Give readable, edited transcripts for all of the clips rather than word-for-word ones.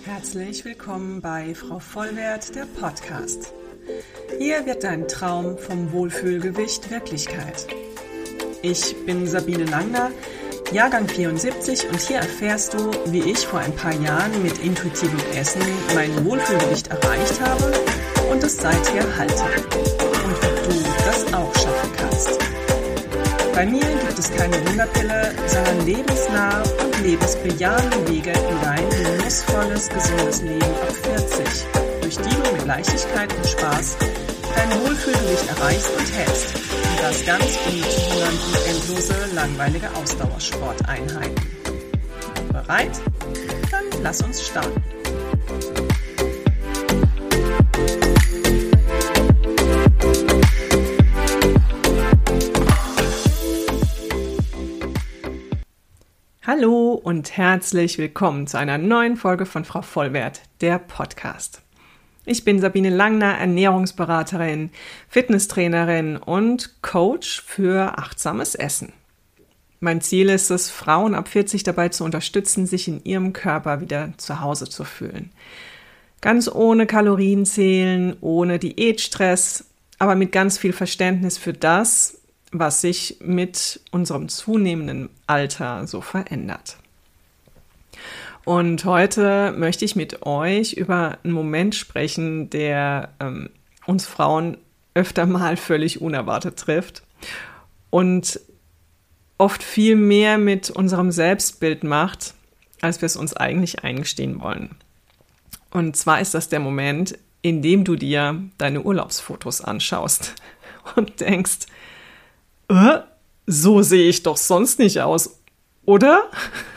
Herzlich willkommen bei Frau Vollwerth, der Podcast. Hier wird dein Traum vom Wohlfühlgewicht Wirklichkeit. Ich bin Sabine Langner, Jahrgang 74 und hier erfährst du, wie ich vor ein paar Jahren mit intuitivem Essen mein Wohlfühlgewicht erreicht habe und es seither halte. Und wie du das auch schaffen kannst. Bei mir gibt es keine Wunderpille, sondern lebensnahe und lebensbejahende Wege in dein genussvolles, gesundes Leben ab 40, durch die du mit Leichtigkeit und Spaß dein Wohlfühlgewicht erreichst und hältst. Und das ganz ohne zu hungern und endlose, langweilige Ausdauersporteinheiten. Bereit? Dann lass uns starten. Hallo und herzlich willkommen zu einer neuen Folge von Frau Vollwerth, der Podcast. Ich bin Sabine Langner, Ernährungsberaterin, Fitnesstrainerin und Coach für achtsames Essen. Mein Ziel ist es, Frauen ab 40 dabei zu unterstützen, sich in ihrem Körper wieder zu Hause zu fühlen. Ganz ohne Kalorienzählen, ohne Diätstress, aber mit ganz viel Verständnis für das, was sich mit unserem zunehmenden Alter so verändert. Und heute möchte ich mit euch über einen Moment sprechen, der uns Frauen öfter mal völlig unerwartet trifft und oft viel mehr mit unserem Selbstbild macht, als wir es uns eigentlich eingestehen wollen. Und zwar ist das der Moment, in dem du dir deine Urlaubsfotos anschaust und denkst, so sehe ich doch sonst nicht aus, oder?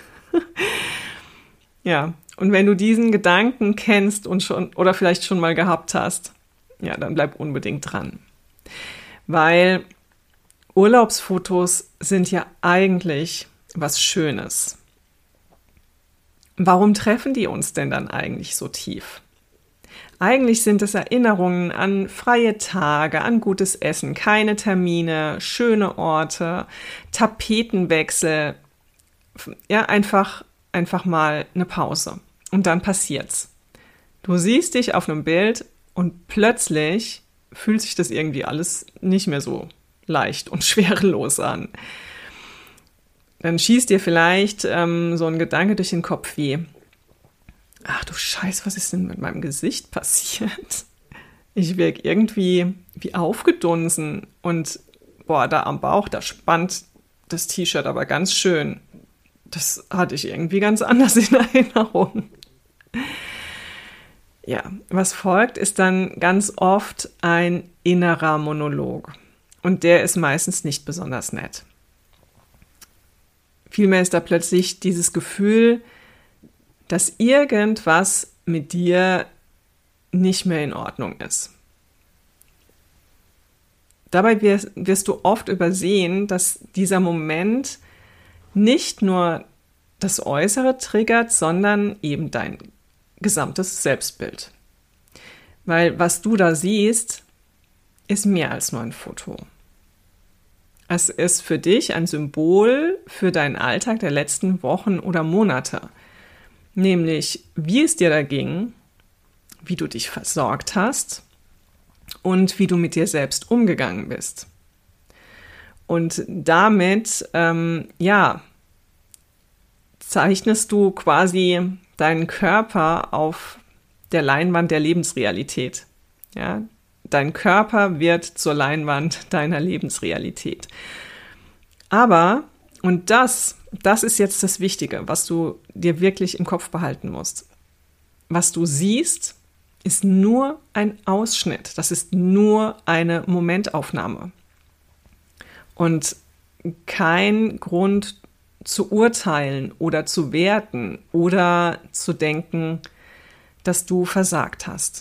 Ja, und wenn du diesen Gedanken kennst und schon oder vielleicht schon mal gehabt hast, ja, dann bleib unbedingt dran. Weil Urlaubsfotos sind ja eigentlich was Schönes. Warum treffen die uns denn dann eigentlich so tief? Eigentlich sind es Erinnerungen an freie Tage, an gutes Essen, keine Termine, schöne Orte, Tapetenwechsel. Ja, einfach mal eine Pause. Und dann passiert's. Du siehst dich auf einem Bild und plötzlich fühlt sich das irgendwie alles nicht mehr so leicht und schwerelos an. Dann schießt dir vielleicht so ein Gedanke durch den Kopf wie: Ach du Scheiße, was ist denn mit meinem Gesicht passiert? Ich wirke irgendwie wie aufgedunsen und da am Bauch, da spannt das T-Shirt aber ganz schön. Das hatte ich irgendwie ganz anders in Erinnerung. Ja, was folgt, ist dann ganz oft ein innerer Monolog. Und der ist meistens nicht besonders nett. Vielmehr ist da plötzlich dieses Gefühl, dass irgendwas mit dir nicht mehr in Ordnung ist. Dabei wirst du oft übersehen, dass dieser Moment nicht nur das Äußere triggert, sondern eben dein gesamtes Selbstbild. Weil was du da siehst, ist mehr als nur ein Foto. Es ist für dich ein Symbol für deinen Alltag der letzten Wochen oder Monate. Nämlich, wie es dir da ging, wie du dich versorgt hast und wie du mit dir selbst umgegangen bist. Und damit, zeichnest du quasi deinen Körper auf der Leinwand der Lebensrealität. Ja? Dein Körper wird zur Leinwand deiner Lebensrealität. Aber, und das ist jetzt das Wichtige, was du dir wirklich im Kopf behalten musst. Was du siehst, ist nur ein Ausschnitt. Das ist nur eine Momentaufnahme. Und kein Grund zu urteilen oder zu werten oder zu denken, dass du versagt hast.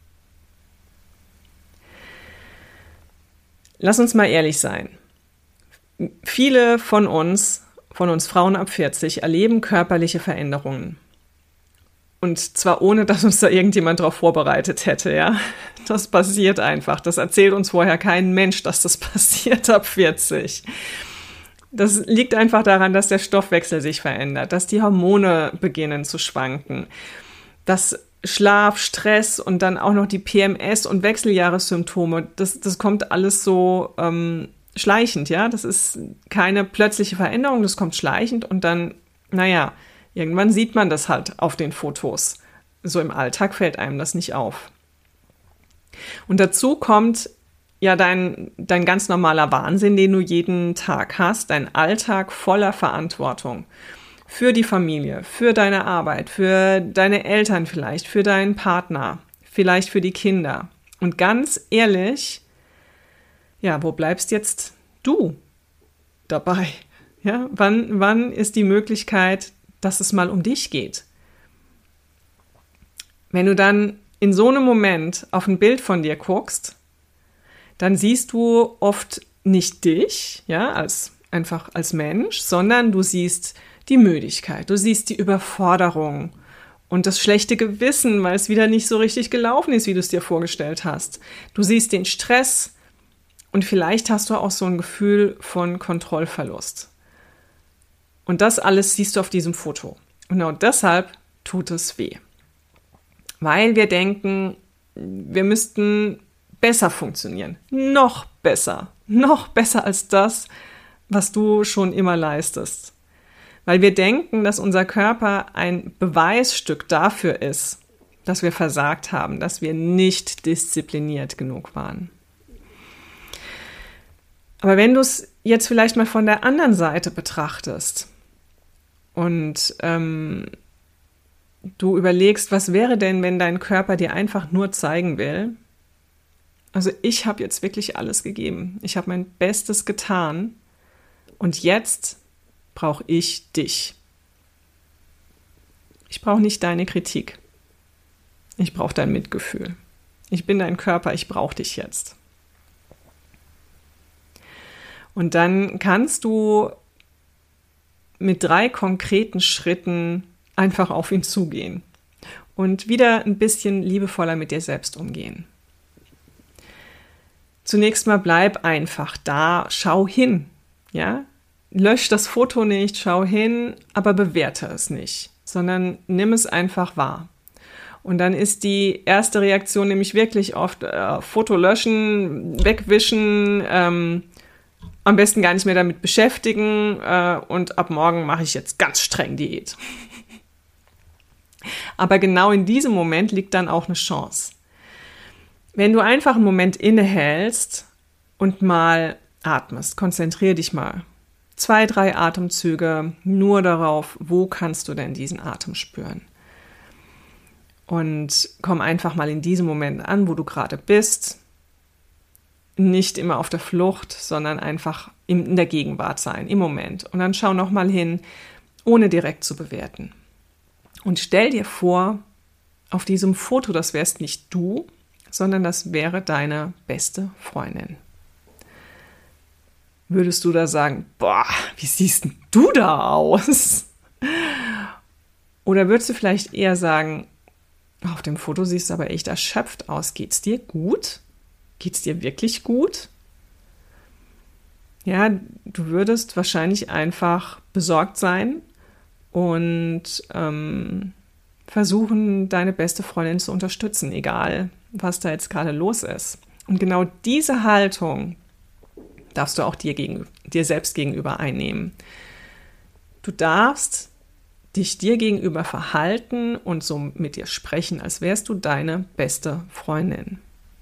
Lass uns mal ehrlich sein. Viele von uns Frauen ab 40 erleben körperliche Veränderungen. Und zwar ohne, dass uns da irgendjemand darauf vorbereitet hätte, ja. Das passiert einfach. Das erzählt uns vorher kein Mensch, dass das passiert ab 40. Das liegt einfach daran, dass der Stoffwechsel sich verändert, dass die Hormone beginnen zu schwanken, das Schlaf, Stress und dann auch noch die PMS und Wechseljahressymptome, das kommt alles so schleichend, ja. Das ist keine plötzliche Veränderung, das kommt schleichend und dann, irgendwann sieht man das halt auf den Fotos. So im Alltag fällt einem das nicht auf. Und dazu kommt ja dein ganz normaler Wahnsinn, den du jeden Tag hast, dein Alltag voller Verantwortung. Für die Familie, für deine Arbeit, für deine Eltern vielleicht, für deinen Partner, vielleicht für die Kinder. Und ganz ehrlich, wo bleibst jetzt du dabei? Ja, wann ist die Möglichkeit, dass es mal um dich geht? Wenn du dann in so einem Moment auf ein Bild von dir guckst, dann siehst du oft nicht dich, einfach als Mensch, sondern du siehst die Müdigkeit, du siehst die Überforderung und das schlechte Gewissen, weil es wieder nicht so richtig gelaufen ist, wie du es dir vorgestellt hast. Du siehst den Stress und vielleicht hast du auch so ein Gefühl von Kontrollverlust. Und das alles siehst du auf diesem Foto. Und genau deshalb tut es weh. Weil wir denken, wir müssten besser funktionieren. Noch besser als das, was du schon immer leistest. Weil wir denken, dass unser Körper ein Beweisstück dafür ist, dass wir versagt haben, dass wir nicht diszipliniert genug waren. Aber wenn du es jetzt vielleicht mal von der anderen Seite betrachtest und du überlegst, was wäre denn, wenn dein Körper dir einfach nur zeigen will, also ich habe jetzt wirklich alles gegeben, ich habe mein Bestes getan und jetzt brauche ich dich. Ich brauche nicht deine Kritik. Ich brauche dein Mitgefühl. Ich bin dein Körper, ich brauche dich jetzt. Und dann kannst du mit 3 konkreten Schritten einfach auf ihn zugehen und wieder ein bisschen liebevoller mit dir selbst umgehen. Zunächst mal bleib einfach da, schau hin, ja? Lösch das Foto nicht, schau hin, aber bewerte es nicht, sondern nimm es einfach wahr. Und dann ist die erste Reaktion nämlich wirklich oft Foto löschen, wegwischen, am besten gar nicht mehr damit beschäftigen und ab morgen mache ich jetzt ganz streng Diät. Aber genau in diesem Moment liegt dann auch eine Chance. Wenn du einfach einen Moment innehältst und mal atmest, konzentriere dich mal. 2, 3 Atemzüge nur darauf, wo kannst du denn diesen Atem spüren? Und komm einfach mal in diesem Moment an, wo du gerade bist. Nicht immer auf der Flucht, sondern einfach in der Gegenwart sein, im Moment. Und dann schau nochmal hin, ohne direkt zu bewerten. Und stell dir vor, auf diesem Foto, das wärst nicht du, sondern das wäre deine beste Freundin. Würdest du da sagen, boah, wie siehst denn du da aus? Oder würdest du vielleicht eher sagen, auf dem Foto siehst du aber echt erschöpft aus. Geht's dir gut? Geht's dir wirklich gut? Ja, du würdest wahrscheinlich einfach besorgt sein und versuchen, deine beste Freundin zu unterstützen, egal was da jetzt gerade los ist. Und genau diese Haltung darfst du auch dir selbst gegenüber einnehmen. Du darfst dich dir gegenüber verhalten und so mit dir sprechen, als wärst du deine beste Freundin.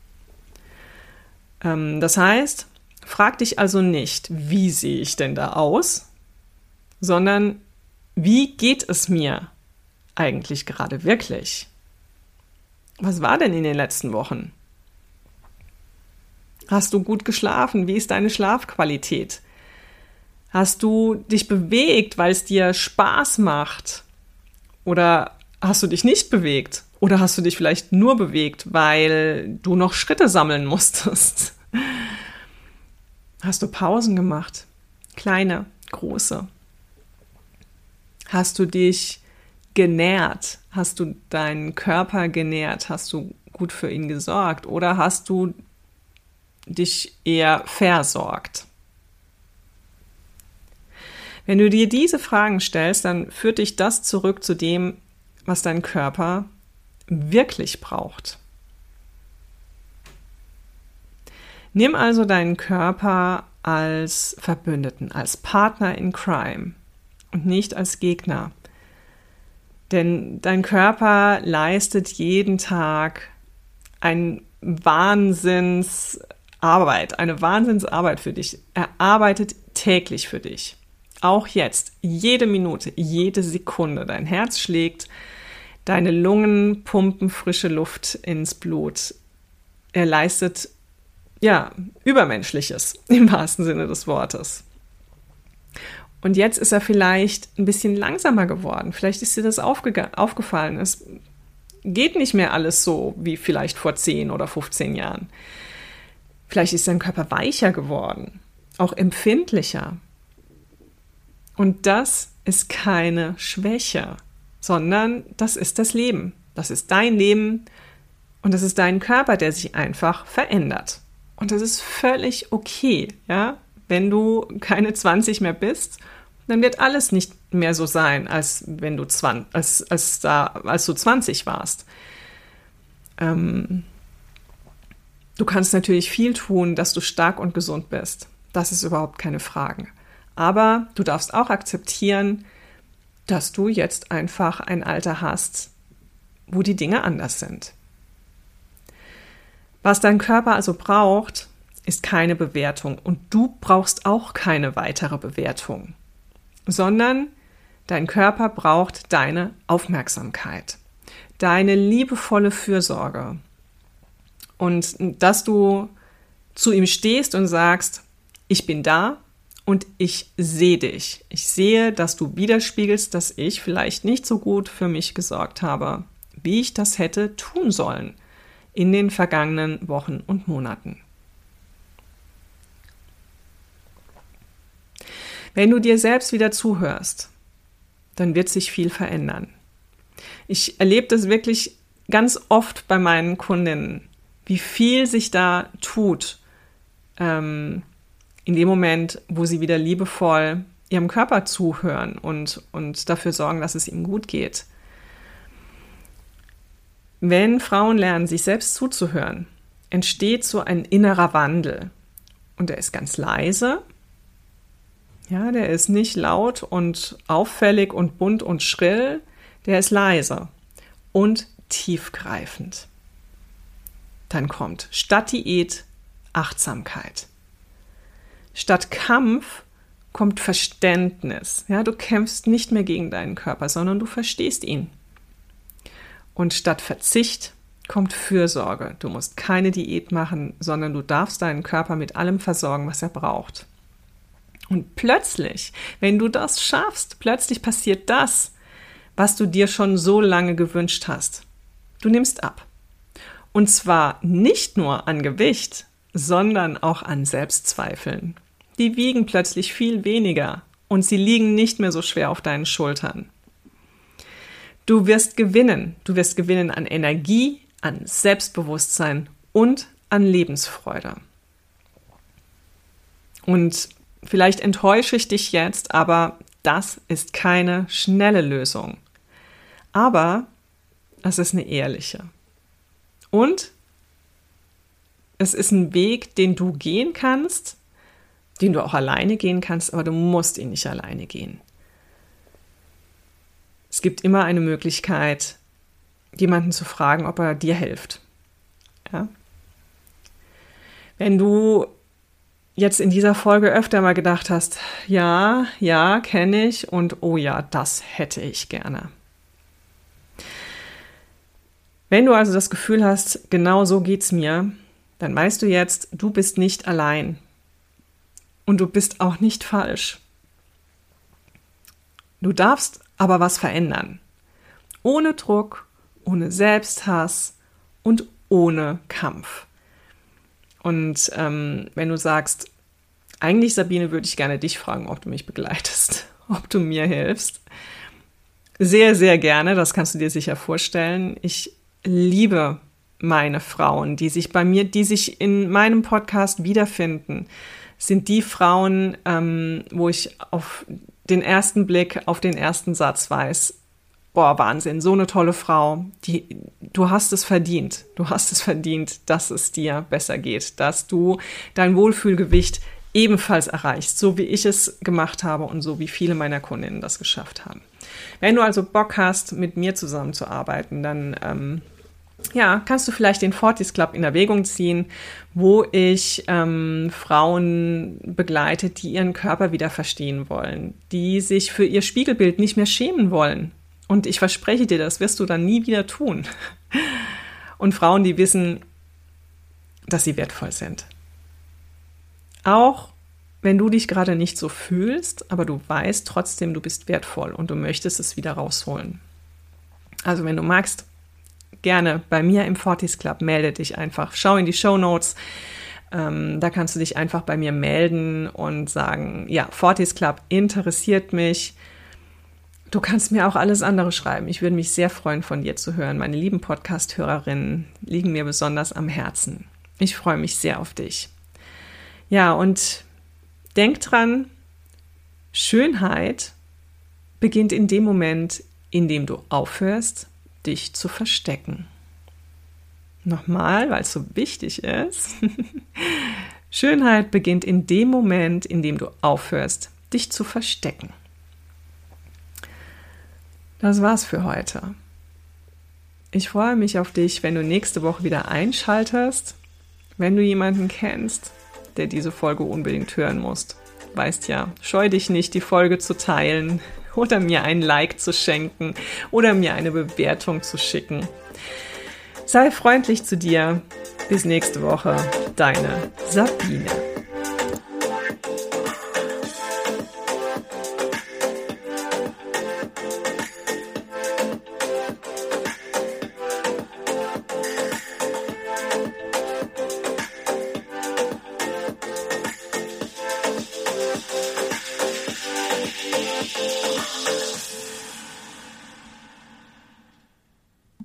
Das heißt, frag dich also nicht, wie sehe ich denn da aus, sondern wie geht es mir eigentlich gerade wirklich? Was war denn in den letzten Wochen? Hast du gut geschlafen? Wie ist deine Schlafqualität? Hast du dich bewegt, weil es dir Spaß macht? Oder hast du dich nicht bewegt? Oder hast du dich vielleicht nur bewegt, weil du noch Schritte sammeln musstest? Hast du Pausen gemacht? Kleine, große? Hast du dich genährt? Hast du deinen Körper genährt? Hast du gut für ihn gesorgt? Oder hast du dich eher versorgt? Wenn du dir diese Fragen stellst, dann führt dich das zurück zu dem, was dein Körper wirklich braucht. Nimm also deinen Körper als Verbündeten, als Partner in Crime und nicht als Gegner. Denn dein Körper leistet jeden Tag eine Wahnsinnsarbeit für dich. Er arbeitet täglich für dich. Auch jetzt, jede Minute, jede Sekunde. Dein Herz schlägt, deine Lungen pumpen frische Luft ins Blut. Er leistet, Übermenschliches im wahrsten Sinne des Wortes. Und jetzt ist er vielleicht ein bisschen langsamer geworden. Vielleicht ist dir das aufgefallen. Es geht nicht mehr alles so wie vielleicht vor 10 oder 15 Jahren. Vielleicht ist dein Körper weicher geworden, auch empfindlicher. Und das ist keine Schwäche, sondern das ist das Leben. Das ist dein Leben und das ist dein Körper, der sich einfach verändert. Und das ist völlig okay, ja? Wenn du keine 20 mehr bist, dann wird alles nicht mehr so sein, als wenn du 20 warst. Du kannst natürlich viel tun, dass du stark und gesund bist. Das ist überhaupt keine Frage. Aber du darfst auch akzeptieren, dass du jetzt einfach ein Alter hast, wo die Dinge anders sind. Was dein Körper also braucht, ist keine Bewertung. Und du brauchst auch keine weitere Bewertung, sondern dein Körper braucht deine Aufmerksamkeit, deine liebevolle Fürsorge. Und dass du zu ihm stehst und sagst, ich bin da und ich sehe dich. Ich sehe, dass du widerspiegelst, dass ich vielleicht nicht so gut für mich gesorgt habe, wie ich das hätte tun sollen in den vergangenen Wochen und Monaten. Wenn du dir selbst wieder zuhörst, dann wird sich viel verändern. Ich erlebe das wirklich ganz oft bei meinen Kundinnen, wie viel sich da tut, in dem Moment, wo sie wieder liebevoll ihrem Körper zuhören und dafür sorgen, dass es ihm gut geht. Wenn Frauen lernen, sich selbst zuzuhören, entsteht so ein innerer Wandel. Und der ist ganz leise. Ja, der ist nicht laut und auffällig und bunt und schrill. Der ist leise und tiefgreifend. Dann kommt statt Diät Achtsamkeit. Statt Kampf kommt Verständnis. Ja, du kämpfst nicht mehr gegen deinen Körper, sondern du verstehst ihn. Und statt Verzicht kommt Fürsorge. Du musst keine Diät machen, sondern du darfst deinen Körper mit allem versorgen, was er braucht. Und plötzlich, wenn du das schaffst, plötzlich passiert das, was du dir schon so lange gewünscht hast. Du nimmst ab. Und zwar nicht nur an Gewicht, sondern auch an Selbstzweifeln. Die wiegen plötzlich viel weniger und sie liegen nicht mehr so schwer auf deinen Schultern. Du wirst gewinnen. Du wirst gewinnen an Energie, an Selbstbewusstsein und an Lebensfreude. Und vielleicht enttäusche ich dich jetzt, aber das ist keine schnelle Lösung. Aber es ist eine ehrliche. Und es ist ein Weg, den du gehen kannst, den du auch alleine gehen kannst, aber du musst ihn nicht alleine gehen. Es gibt immer eine Möglichkeit, jemanden zu fragen, ob er dir hilft. Ja? Wenn du jetzt in dieser Folge öfter mal gedacht hast, ja, kenne ich und oh ja, das hätte ich gerne. Wenn du also das Gefühl hast, genau so geht's mir, dann weißt du jetzt, du bist nicht allein und du bist auch nicht falsch. Du darfst aber was verändern. Ohne Druck, ohne Selbsthass und ohne Kampf. Und wenn du sagst, eigentlich, Sabine, würde ich gerne dich fragen, ob du mich begleitest, ob du mir hilfst. Sehr, sehr gerne, das kannst du dir sicher vorstellen. Ich liebe meine Frauen, die sich in meinem Podcast wiederfinden, sind die Frauen, wo ich auf den ersten Blick, auf den ersten Satz weiß, boah, Wahnsinn, so eine tolle Frau, du hast es verdient. Du hast es verdient, dass es dir besser geht, dass du dein Wohlfühlgewicht ebenfalls erreichst, so wie ich es gemacht habe und so wie viele meiner Kundinnen das geschafft haben. Wenn du also Bock hast, mit mir zusammenzuarbeiten, dann kannst du vielleicht den Fortis Club in Erwägung ziehen, wo ich Frauen begleite, die ihren Körper wieder verstehen wollen, die sich für ihr Spiegelbild nicht mehr schämen wollen. Und ich verspreche dir, das wirst du dann nie wieder tun. Und Frauen, die wissen, dass sie wertvoll sind. Auch wenn du dich gerade nicht so fühlst, aber du weißt trotzdem, du bist wertvoll und du möchtest es wieder rausholen. Also wenn du magst, gerne bei mir im Fortis Club, melde dich einfach. Schau in die Shownotes, da kannst du dich einfach bei mir melden und sagen, ja, Fortis Club interessiert mich. Du kannst mir auch alles andere schreiben. Ich würde mich sehr freuen, von dir zu hören. Meine lieben Podcast-Hörerinnen liegen mir besonders am Herzen. Ich freue mich sehr auf dich. Ja, und denk dran, Schönheit beginnt in dem Moment, in dem du aufhörst, dich zu verstecken. Nochmal, weil es so wichtig ist. Schönheit beginnt in dem Moment, in dem du aufhörst, dich zu verstecken. Das war's für heute. Ich freue mich auf dich, wenn du nächste Woche wieder einschaltest. Wenn du jemanden kennst, der diese Folge unbedingt hören muss, weißt ja, scheu dich nicht, die Folge zu teilen oder mir ein Like zu schenken oder mir eine Bewertung zu schicken. Sei freundlich zu dir. Bis nächste Woche. Deine Sabine.